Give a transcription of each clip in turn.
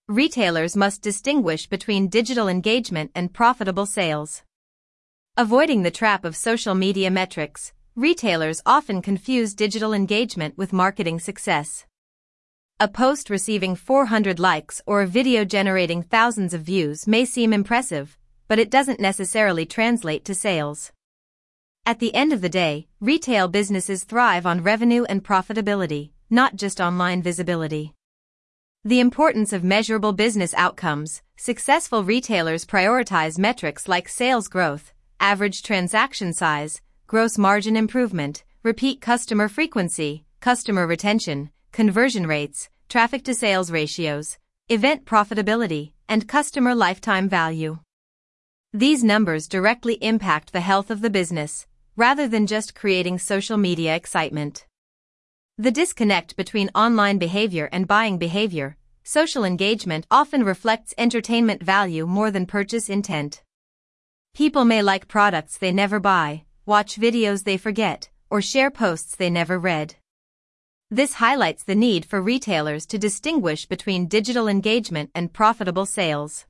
retailers must distinguish between digital engagement and profitable sales. Avoiding the trap of social media metrics, retailers often confuse digital engagement with marketing success. A post receiving 400 likes or a video generating thousands of views may seem impressive, but it doesn't necessarily translate to sales. At the end of the day, retail businesses thrive on revenue and profitability, not just online visibility. The importance of measurable business outcomes. Successful retailers prioritize metrics like sales growth, average transaction size, gross margin improvement, repeat customer frequency, customer retention, conversion rates, traffic to sales ratios, event profitability, and customer lifetime value. These numbers directly impact the health of the business, rather than just creating social media excitement. The disconnect between online behavior and buying behavior. Social engagement often reflects entertainment value more than purchase intent. People may like products they never buy, watch videos they forget, or share posts they never read. This highlights the need for retailers to distinguish between digital engagement and profitable sales.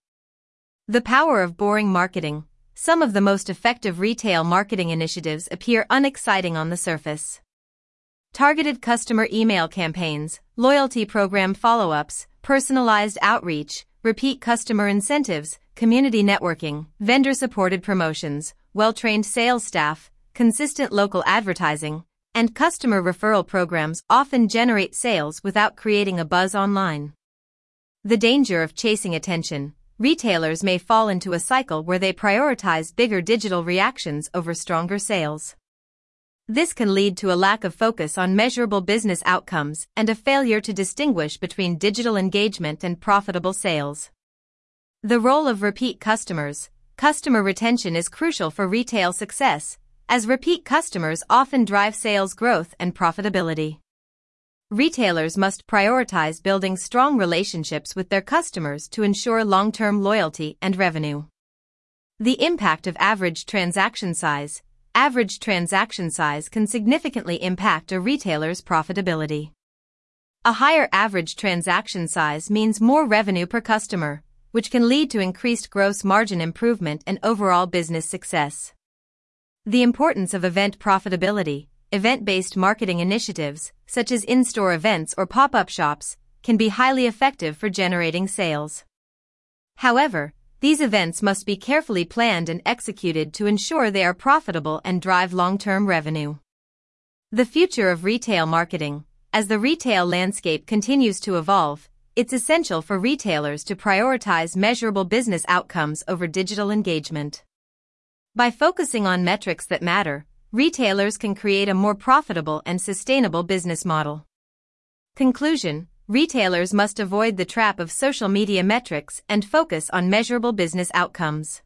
The power of boring marketing. Some of the most effective retail marketing initiatives appear unexciting on the surface. Targeted customer email campaigns, loyalty program follow-ups, personalized outreach, repeat customer incentives, community networking, vendor-supported promotions, well-trained sales staff, consistent local advertising, and customer referral programs often generate sales without creating a buzz online. The danger of chasing attention. Retailers may fall into a cycle where they prioritize bigger digital reactions over stronger sales. This can lead to a lack of focus on measurable business outcomes and a failure to distinguish between digital engagement and profitable sales. The role of repeat customers. Customer retention is crucial for retail success, as repeat customers often drive sales growth and profitability. Retailers must prioritize building strong relationships with their customers to ensure long-term loyalty and revenue. The impact of average transaction size. Average transaction size can significantly impact a retailer's profitability. A higher average transaction size means more revenue per customer, which can lead to increased gross margin improvement and overall business success. The importance of event profitability. Event-based marketing initiatives, such as in-store events or pop-up shops, can be highly effective for generating sales. However, these events must be carefully planned and executed to ensure they are profitable and drive long-term revenue. The future of retail marketing. As the retail landscape continues to evolve, it's essential for retailers to prioritize measurable business outcomes over digital engagement. By focusing on metrics that matter, retailers can create a more profitable and sustainable business model. Conclusion. Retailers must avoid the trap of social media metrics and focus on measurable business outcomes.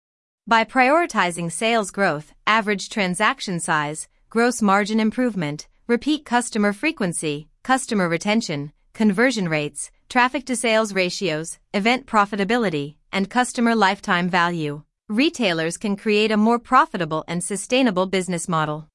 By prioritizing sales growth, average transaction size, gross margin improvement, repeat customer frequency, customer retention, conversion rates, traffic to sales ratios, event profitability, and customer lifetime value, retailers can create a more profitable and sustainable business model.